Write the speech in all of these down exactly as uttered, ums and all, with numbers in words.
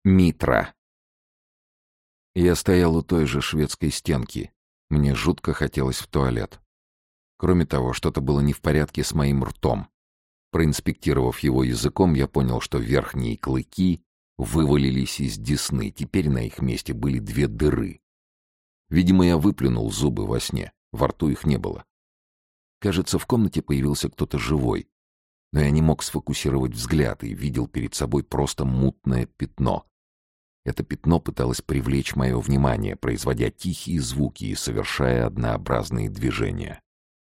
Митра. Я стоял у той же шведской стенки. Мне жутко хотелось в туалет. Кроме того, что-то было не в порядке с моим ртом. Проинспектировав его языком, я понял, что верхние клыки вывалились из десны. Теперь на их месте были две дыры. Видимо, я выплюнул зубы во сне. Во рту их не было. Кажется, в комнате появился кто-то живой. Но я не мог сфокусировать взгляд и видел перед собой просто мутное пятно. Это пятно пыталось привлечь мое внимание, производя тихие звуки и совершая однообразные движения.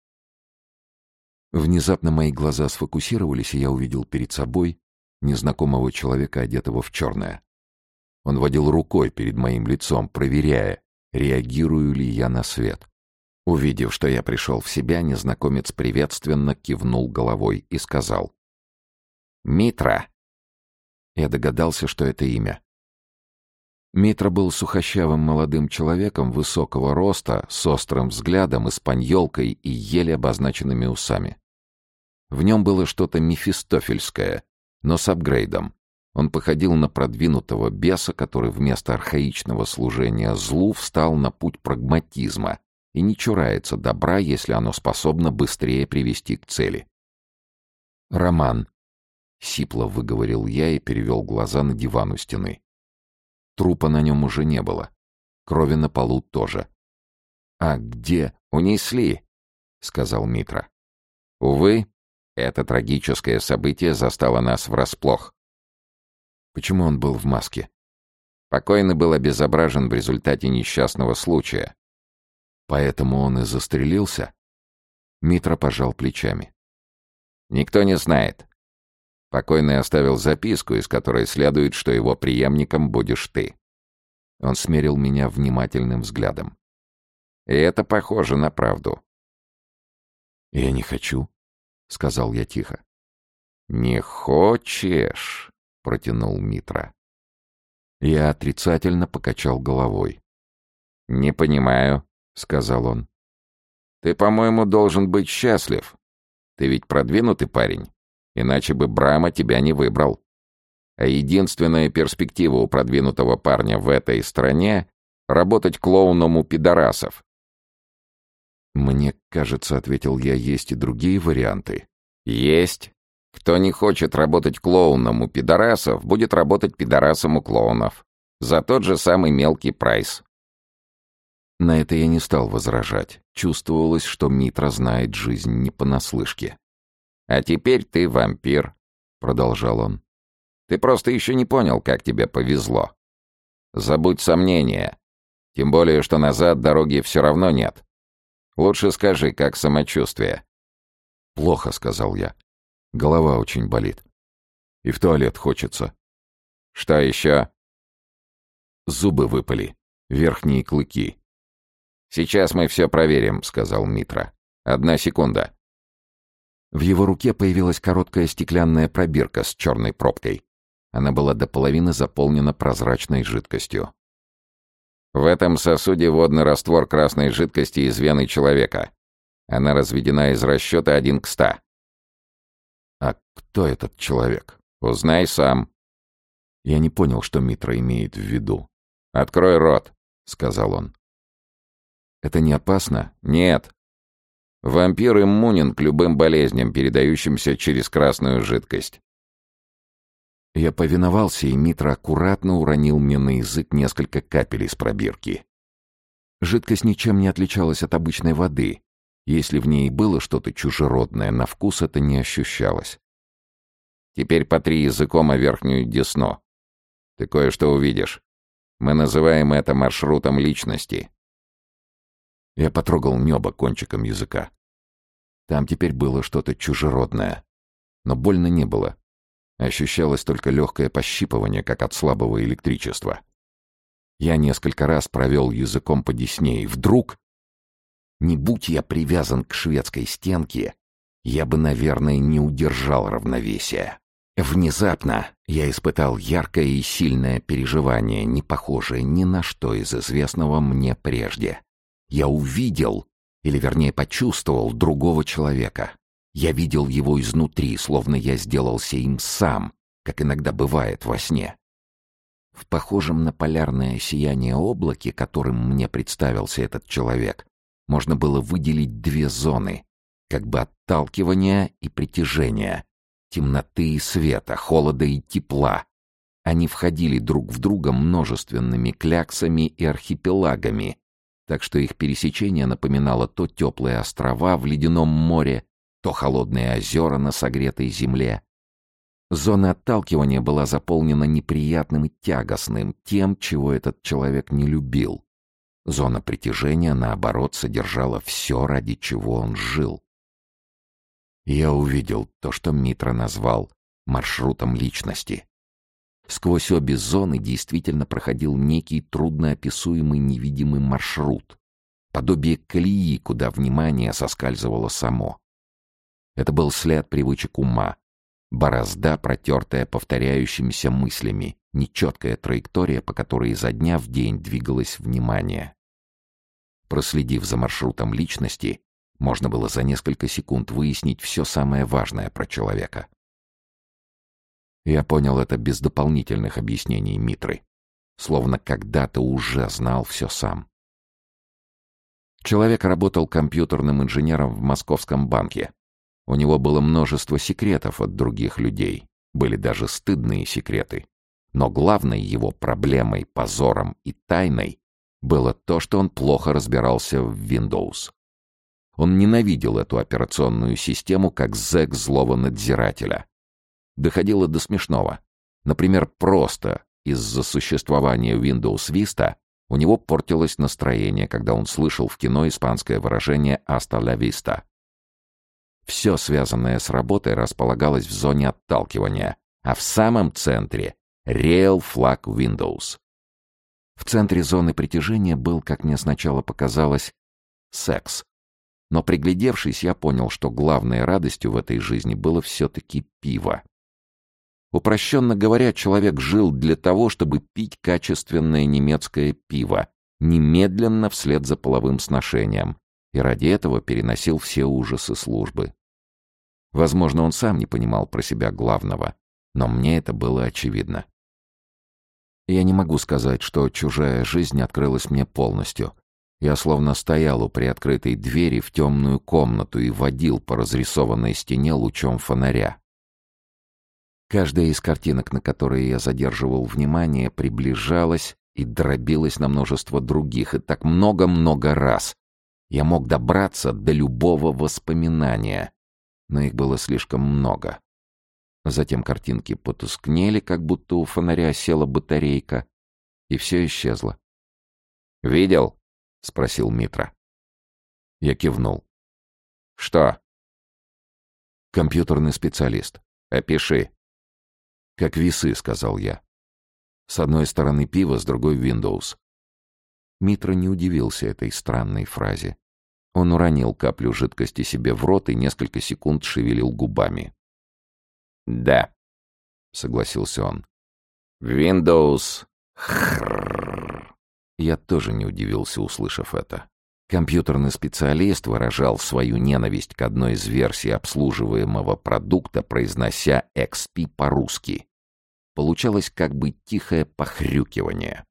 Внезапно мои глаза сфокусировались, и я увидел перед собой незнакомого человека, одетого в черное. Он водил рукой перед моим лицом, проверяя, реагирую ли я на свет. Увидев, что я пришел в себя, незнакомец приветственно кивнул головой и сказал: «Митра». Я догадался, что это имя. Митра был сухощавым молодым человеком высокого роста, с острым взглядом, испаньолкой и еле обозначенными усами. В нем было что-то мефистофельское, но с апгрейдом. Он походил на продвинутого беса, который вместо архаичного служения злу встал на путь прагматизма и не чурается добра, если оно способно быстрее привести к цели. «Роман», — сипло выговорил я и перевел глаза на диван у стены. Трупа на нем уже не было. Крови на полу тоже. «А где?» «Унесли», — сказал Митра. «Увы, это трагическое событие застало нас врасплох». «Почему он был в маске?» «Покойный был обезображен в результате несчастного случая». «Поэтому он и застрелился?» Митра пожал плечами. «Никто не знает. Покойный оставил записку, из которой следует, что его преемником будешь ты». Он смерил меня внимательным взглядом. «И это похоже на правду». «Я не хочу», — сказал я тихо. «Не хочешь», — протянул Митра. Я отрицательно покачал головой. «Не понимаю», — сказал он. «Ты, по-моему, должен быть счастлив. Ты ведь продвинутый парень. Иначе бы Брама тебя не выбрал. А единственная перспектива у продвинутого парня в этой стране — работать клоуном у пидорасов». «Мне кажется, — ответил я, — есть и другие варианты». «Есть. Кто не хочет работать клоуном у пидорасов, будет работать пидорасом у клоунов. За тот же самый мелкий прайс». На это я не стал возражать. Чувствовалось, что Митра знает жизнь не понаслышке. «А теперь ты вампир», — продолжал он. «Ты просто еще не понял, как тебе повезло. Забудь сомнения. Тем более, что назад дороги все равно нет. Лучше скажи, как самочувствие». «Плохо», — сказал я. «Голова очень болит. И в туалет хочется». «Что еще?» «Зубы выпали. Верхние клыки». «Сейчас мы все проверим», — сказал Митра. «Одна секунда». В его руке появилась короткая стеклянная пробирка с черной пробкой. Она была до половины заполнена прозрачной жидкостью. «В этом сосуде водный раствор красной жидкости из вены человека. Она разведена из расчета один к ста». «А кто этот человек?» «Узнай сам». Я не понял, что Митра имеет в виду. «Открой рот», — сказал он. «Это не опасно?» «Нет. Вампир иммунен к любым болезням, передающимся через красную жидкость». Я повиновался, и Митра аккуратно уронил мне на язык несколько капель из пробирки. Жидкость ничем не отличалась от обычной воды. Если в ней было что-то чужеродное, на вкус это не ощущалось. «Теперь потри языком о верхнюю десну. Ты кое-что увидишь. Мы называем это маршрутом личности». Я потрогал небо кончиком языка. Там теперь было что-то чужеродное. Но больно не было. Ощущалось только легкое пощипывание, как от слабого электричества. Я несколько раз провел языком по десне, и вдруг... Не будь я привязан к шведской стенке, я бы, наверное, не удержал равновесия. Внезапно я испытал яркое и сильное переживание, не похожее ни на что из известного мне прежде. Я увидел, или вернее почувствовал, другого человека. Я видел его изнутри, словно я сделался им сам, как иногда бывает во сне. В похожем на полярное сияние облаке, которым мне представился этот человек, можно было выделить две зоны, как бы отталкивания и притяжения, темноты и света, холода и тепла. Они входили друг в друга множественными кляксами и архипелагами, так что их пересечение напоминало то теплые острова в ледяном море, то холодные озера на согретой земле. Зона отталкивания была заполнена неприятным и тягостным, тем, чего этот человек не любил. Зона притяжения, наоборот, содержала все, ради чего он жил. Я увидел то, что Митра назвал маршрутом личности. Сквозь обе зоны действительно проходил некий трудноописуемый невидимый маршрут, подобие колеи, куда внимание соскальзывало само. Это был след привычек ума, борозда, протертая повторяющимися мыслями, нечеткая траектория, по которой изо дня в день двигалось внимание. Проследив за маршрутом личности, можно было за несколько секунд выяснить все самое важное про человека. Я понял это без дополнительных объяснений Митры, словно когда-то уже знал все сам. Человек работал компьютерным инженером в Московском банке. У него было множество секретов от других людей, были даже стыдные секреты. Но главной его проблемой, позором и тайной было то, что он плохо разбирался в Windows. Он ненавидел эту операционную систему как зэк злого надзирателя. Доходило до смешного. Например, просто из-за существования Windows Vista у него портилось настроение, когда он слышал в кино испанское выражение «hasta la vista». Все, связанное с работой, располагалось в зоне отталкивания, а в самом центре — Real Flag Windows. В центре зоны притяжения был, как мне сначала показалось, секс. Но приглядевшись, я понял, что главной радостью в этой жизни было все-таки пиво. Упрощенно говоря, человек жил для того, чтобы пить качественное немецкое пиво, немедленно вслед за половым сношением, и ради этого переносил все ужасы службы. Возможно, он сам не понимал про себя главного, но мне это было очевидно. Я не могу сказать, что чужая жизнь открылась мне полностью. Я словно стоял у приоткрытой двери в темную комнату и водил по разрисованной стене лучом фонаря. Каждая из картинок, на которые я задерживал внимание, приближалась и дробилась на множество других, и так много-много раз. Я мог добраться до любого воспоминания, но их было слишком много. Затем картинки потускнели, как будто у фонаря села батарейка, и все исчезло. «Видел?» — спросил Митра. Я кивнул. «Что?» «Компьютерный специалист. Опиши». «Как весы», — сказал я. «С одной стороны пиво, с другой Windows». Митра не удивился этой странной фразе. Он уронил каплю жидкости себе в рот и несколько секунд шевелил губами. «Да», — согласился он. «Windows... Хрррр». Я тоже не удивился, услышав это. Компьютерный специалист выражал свою ненависть к одной из версий обслуживаемого продукта, произнося икс пи по-русски. Получалось как бы тихое похрюкивание.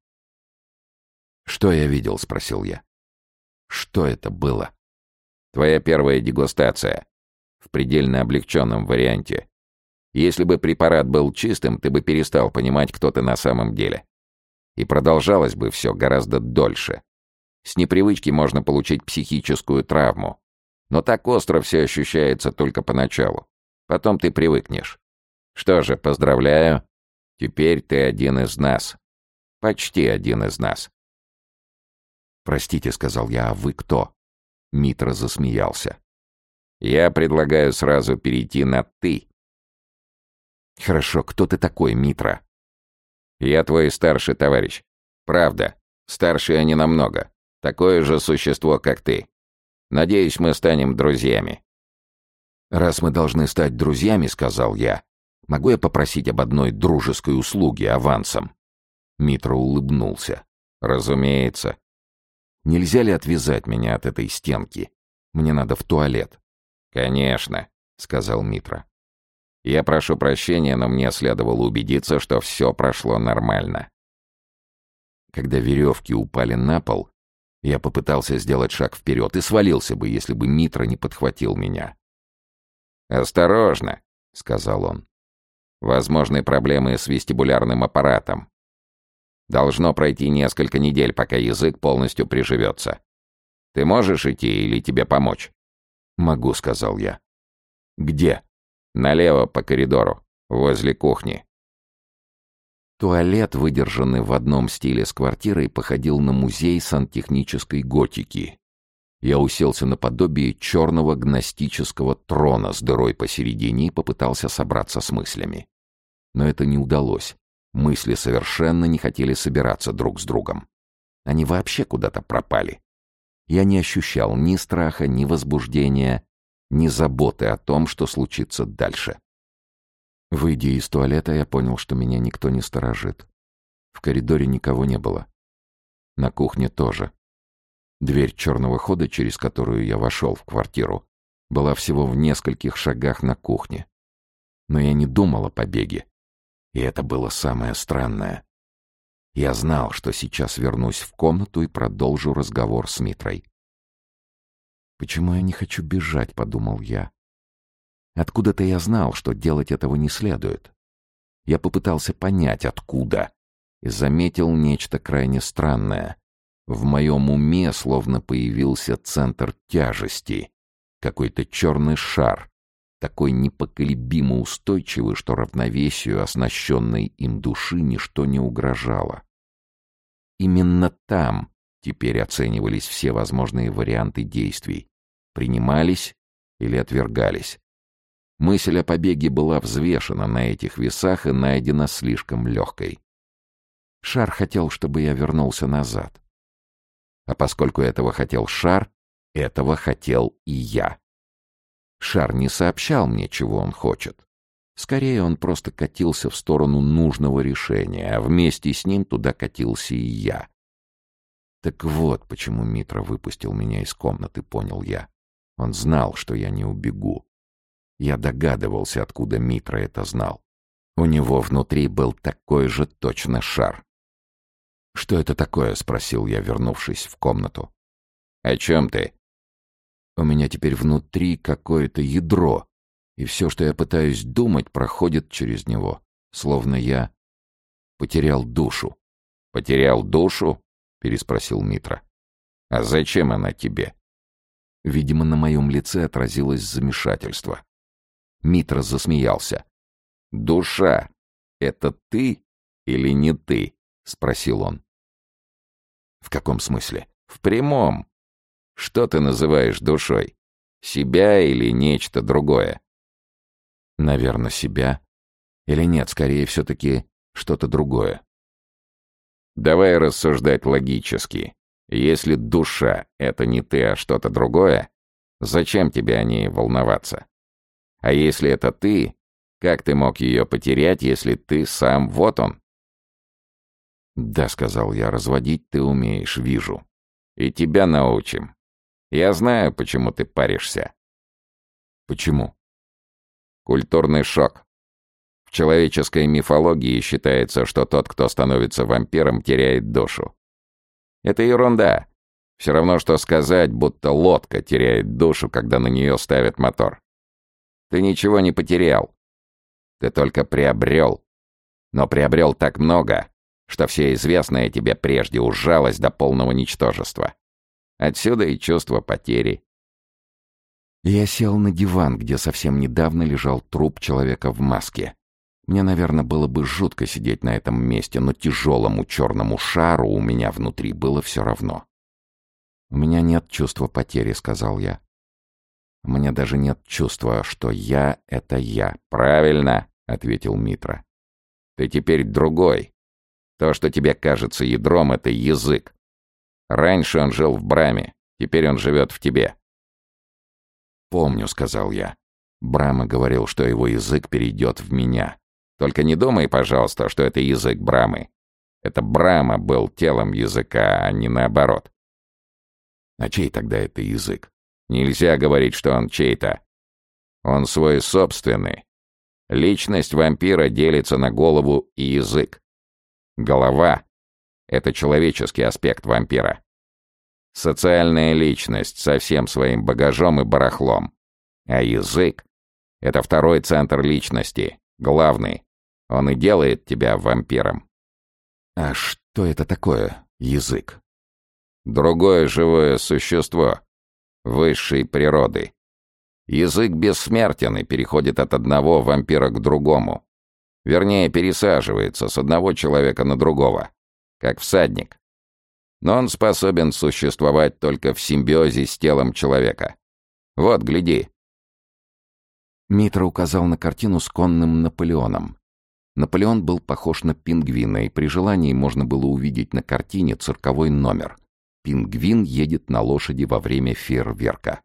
«Что я видел?» — спросил я. «Что это было?» «Твоя первая дегустация. В предельно облегченном варианте. Если бы препарат был чистым, ты бы перестал понимать, кто ты на самом деле. И продолжалось бы все гораздо дольше. С непривычки можно получить психическую травму. Но так остро все ощущается только поначалу. Потом ты привыкнешь. Что же, поздравляю. Теперь ты один из нас. Почти один из нас». «Простите», — сказал я, — «а вы кто?» Митра засмеялся. «Я предлагаю сразу перейти на «ты». «Хорошо, кто ты такой, Митра?» «Я твой старший товарищ. Правда, старше я не намного. Такое же существо, как ты. Надеюсь, мы станем друзьями». «Раз мы должны стать друзьями, — сказал я, — могу я попросить об одной дружеской услуге авансом?» Митра улыбнулся. «Разумеется. Нельзя ли отвязать меня от этой стенки? Мне надо в туалет». «Конечно», — сказал Митра. «Я прошу прощения, но мне следовало убедиться, что все прошло нормально. Когда веревки упали на пол, я попытался сделать шаг вперед и свалился бы, если бы Митра не подхватил меня. «Осторожно», — сказал он. «Возможны проблемы с вестибулярным аппаратом. Должно пройти несколько недель, пока язык полностью приживется. Ты можешь идти или тебе помочь?» «Могу», — сказал я. «Где?» «Налево по коридору, возле кухни». Туалет, выдержанный в одном стиле с квартирой, походил на музей сантехнической готики. Я уселся наподобие черного гностического трона с дырой посередине и попытался собраться с мыслями. Но это не удалось. Мысли совершенно не хотели собираться друг с другом. Они вообще куда-то пропали. Я не ощущал ни страха, ни возбуждения, ни заботы о том, что случится дальше. Выйдя из туалета, я понял, что меня никто не сторожит. В коридоре никого не было. На кухне тоже. Дверь черного хода, через которую я вошел в квартиру, была всего в нескольких шагах на кухне. Но я не думал о побеге. И это было самое странное. Я знал, что сейчас вернусь в комнату и продолжу разговор с Митрой. «Почему я не хочу бежать?» — подумал я. Откуда-то я знал, что делать этого не следует. Я попытался понять, откуда, и заметил нечто крайне странное. В моем уме словно появился центр тяжести, какой-то черный шар, такой непоколебимо устойчивый, что равновесию оснащенной им души ничто не угрожало. Именно там теперь оценивались все возможные варианты действий, принимались или отвергались. Мысль о побеге была взвешена на этих весах и найдена слишком легкой. Шар хотел, чтобы я вернулся назад. А поскольку этого хотел шар, этого хотел и я. Шар не сообщал мне, чего он хочет. Скорее, он просто катился в сторону нужного решения, а вместе с ним туда катился и я. Так вот, почему Митра выпустил меня из комнаты, понял я. Он знал, что я не убегу. Я догадывался, откуда Митра это знал. У него внутри был такой же точно шар. «Что это такое?» — спросил я, вернувшись в комнату. «О чем ты?» «У меня теперь внутри какое-то ядро, и все, что я пытаюсь думать, проходит через него, словно я потерял душу». «Потерял душу?» — переспросил Митра. «А зачем она тебе?» Видимо, на моем лице отразилось замешательство. Митра засмеялся. «Душа — это ты или не ты?» — спросил он. «В каком смысле?» «В прямом. Что ты называешь душой? Себя или нечто другое?» «Наверное, себя. Или нет, скорее все-таки что-то другое». «Давай рассуждать логически. Если душа — это не ты, а что-то другое, зачем тебе о ней волноваться? А если это ты, как ты мог ее потерять, если ты сам вот он?» «Да», — сказал я, — «разводить ты умеешь, вижу. И тебя научим. Я знаю, почему ты паришься». «Почему?» «Культурный шок. В человеческой мифологии считается, что тот, кто становится вампиром, теряет душу. Это ерунда. Все равно, что сказать, будто лодка теряет душу, когда на нее ставят мотор. Ты ничего не потерял. Ты только приобрел. Но приобрел так много, что все известное тебе прежде ужалось до полного ничтожества. Отсюда и чувство потери». Я сел на диван, где совсем недавно лежал труп человека в маске. Мне, наверное, было бы жутко сидеть на этом месте, но тяжелому черному шару у меня внутри было все равно. «У меня нет чувства потери», — сказал я. «Мне даже нет чувства, что я — это я». «Правильно», — ответил Митра. «Ты теперь другой. То, что тебе кажется ядром, — это язык. Раньше он жил в Браме, теперь он живет в тебе». «Помню», — сказал я. Брама говорил, что его язык перейдет в меня. «Только не думай, пожалуйста, что это язык Брамы. Это Брама был телом языка, а не наоборот». «А чей тогда это язык?» «Нельзя говорить, что он чей-то. Он свой собственный. Личность вампира делится на голову и язык. Голова — Это человеческий аспект вампира. Социальная личность со всем своим багажом и барахлом. А язык — это второй центр личности, главный. Он и делает тебя вампиром. А что это такое, язык? Другое живое существо, высшей природы. Язык бессмертен и переходит от одного вампира к другому. Вернее, пересаживается с одного человека на другого, как всадник. Но он способен существовать только в симбиозе с телом человека. Вот, гляди. Митра указал на картину с конным Наполеоном. Наполеон был похож на пингвина, и при желании можно было увидеть на картине цирковой номер. Пингвин едет на лошади во время фейерверка.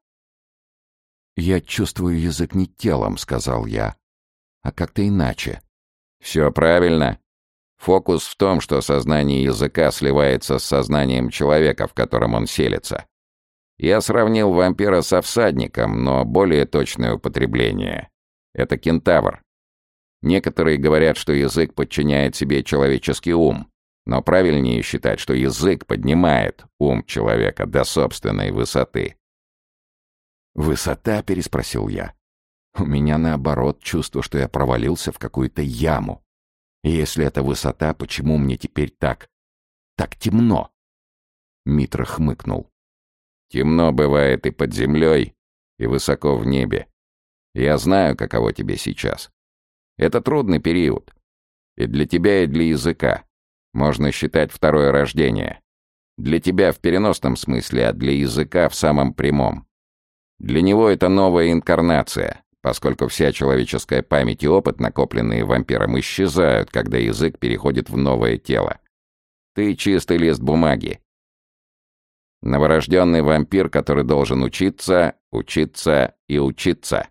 «Я чувствую язык не телом», — сказал я, — «а как-то иначе». «Все правильно. Фокус в том, что сознание языка сливается с сознанием человека, в котором он селится. Я сравнил вампира со всадником, но более точное употребление — это кентавр. Некоторые говорят, что язык подчиняет себе человеческий ум, но правильнее считать, что язык поднимает ум человека до собственной высоты». «Высота?» — переспросил я. «У меня, наоборот, чувство, что я провалился в какую-то яму. И если это высота, почему мне теперь так... так темно?» Митра хмыкнул. «Темно бывает и под землей, и высоко в небе. Я знаю, каково тебе сейчас. Это трудный период. И для тебя, и для языка. Можно считать второе рождение. Для тебя в переносном смысле, а для языка в самом прямом. Для него это новая инкарнация, поскольку вся человеческая память и опыт, накопленные вампиром, исчезают, когда язык переходит в новое тело. Ты чистый лист бумаги. Новорожденный вампир, который должен учиться, учиться и учиться.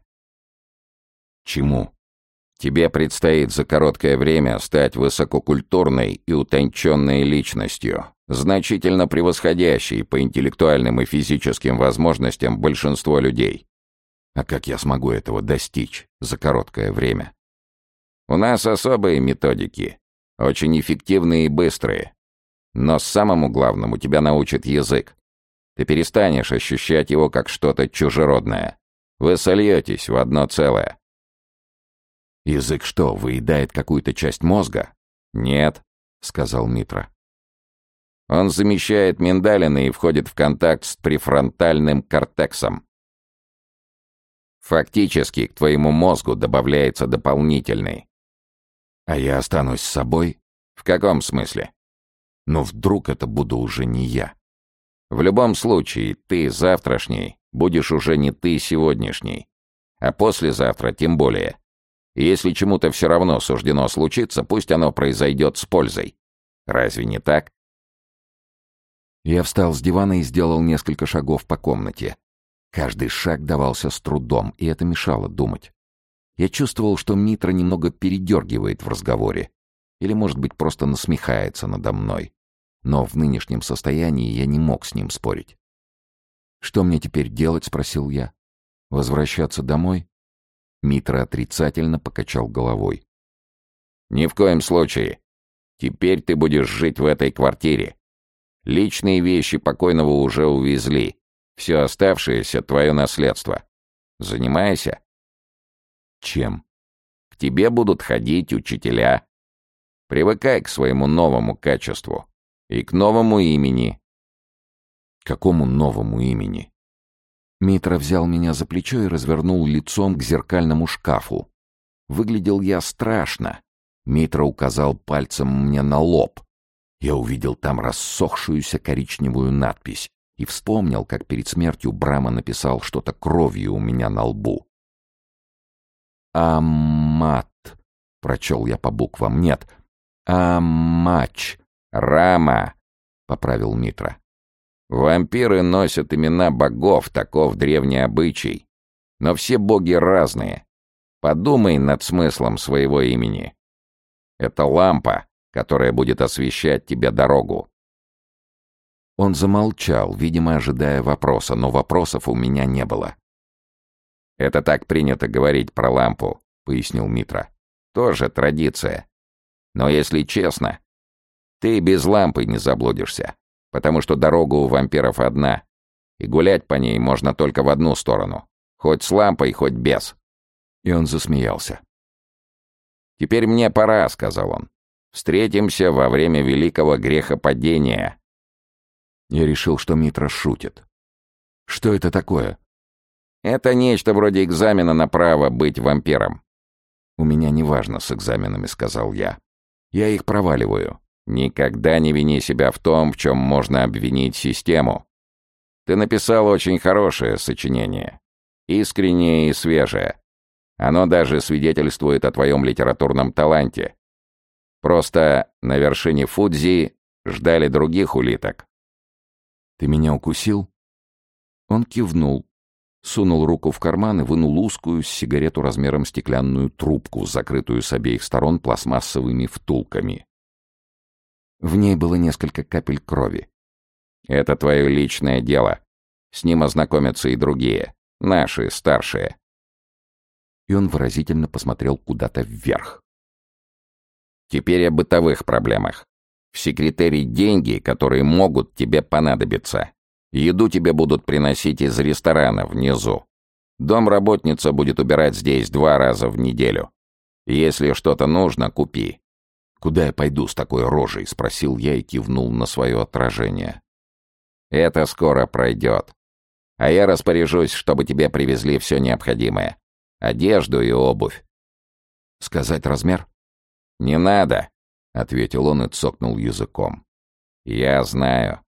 «Чему?» Тебе предстоит за короткое время стать высококультурной и утонченной личностью, значительно превосходящей по интеллектуальным и физическим возможностям большинство людей. А как я смогу этого достичь за короткое время? У нас особые методики, очень эффективные и быстрые. Но самому главному тебя научит язык. Ты перестанешь ощущать его как что-то чужеродное. Вы сольетесь в одно целое. «Язык что, выедает какую-то часть мозга?» «Нет», — сказал Митра. «Он замещает миндалины и входит в контакт с префронтальным кортексом. Фактически к твоему мозгу добавляется дополнительный». «А я останусь с собой?» «В каком смысле?» «Но вдруг это буду уже не я?» «В любом случае, ты завтрашний будешь уже не ты сегодняшний, а послезавтра тем более. И если чему-то все равно суждено случиться, пусть оно произойдет с пользой. Разве не так?» Я встал с дивана и сделал несколько шагов по комнате. Каждый шаг давался с трудом, и это мешало думать. Я чувствовал, что Митра немного передергивает в разговоре. Или, может быть, просто насмехается надо мной. Но в нынешнем состоянии я не мог с ним спорить. «Что мне теперь делать?» — спросил я. «Возвращаться домой?» Митра отрицательно покачал головой. «Ни в коем случае. Теперь ты будешь жить в этой квартире. Личные вещи покойного уже увезли. Все оставшееся — твое наследство. Занимайся». «Чем?» «К тебе будут ходить учителя. Привыкай к своему новому качеству и к новому имени». «Какому новому имени?» Митра взял меня за плечо и развернул лицом к зеркальному шкафу. Выглядел я страшно. Митра указал пальцем мне на лоб. Я увидел там рассохшуюся коричневую надпись и вспомнил, как перед смертью Брама написал что-то кровью у меня на лбу. «Амат», — прочел я по буквам. «Нет, Амач». «Рама», — поправил Митра. «Вампиры носят имена богов, таков древний обычай. Но все боги разные. Подумай над смыслом своего имени. Это лампа, которая будет освещать тебе дорогу». Он замолчал, видимо, ожидая вопроса, но вопросов у меня не было. «Это так принято говорить про лампу», — пояснил Митра. «Тоже традиция. Но если честно, Ты без лампы не заблудишься, потому что дорога у вампиров одна, и гулять по ней можно только в одну сторону, хоть с лампой, хоть без». И он засмеялся. «Теперь мне пора», — сказал он. «Встретимся во время великого грехопадения». Я решил, что Митра шутит. «Что это такое?» «Это нечто вроде экзамена на право быть вампиром». «У меня неважно с экзаменами», — сказал я. «Я их проваливаю». «Никогда не вини себя в том, в чем можно обвинить систему. Ты написал очень хорошее сочинение. Искреннее и свежее. Оно даже свидетельствует о твоем литературном таланте. Просто на вершине Фудзи ждали других улиток». «Ты меня укусил?» Он кивнул, сунул руку в карман и вынул узкую сигарету размером стеклянную трубку, закрытую с обеих сторон пластмассовыми втулками. В ней было несколько капель крови. «Это твое личное дело. С ним ознакомятся и другие, наши, старшие». И он выразительно посмотрел куда-то вверх. «Теперь о бытовых проблемах. В секретаре деньги, которые могут тебе понадобиться. Еду тебе будут приносить из ресторана внизу. Домработница будет убирать здесь два раза в неделю. Если что-то нужно, купи». «Куда я пойду с такой рожей?» — спросил я и кивнул на свое отражение. «Это скоро пройдет. А я распоряжусь, чтобы тебе привезли все необходимое. Одежду и обувь». «Сказать размер?» «Не надо», — ответил он и цокнул языком. «Я знаю».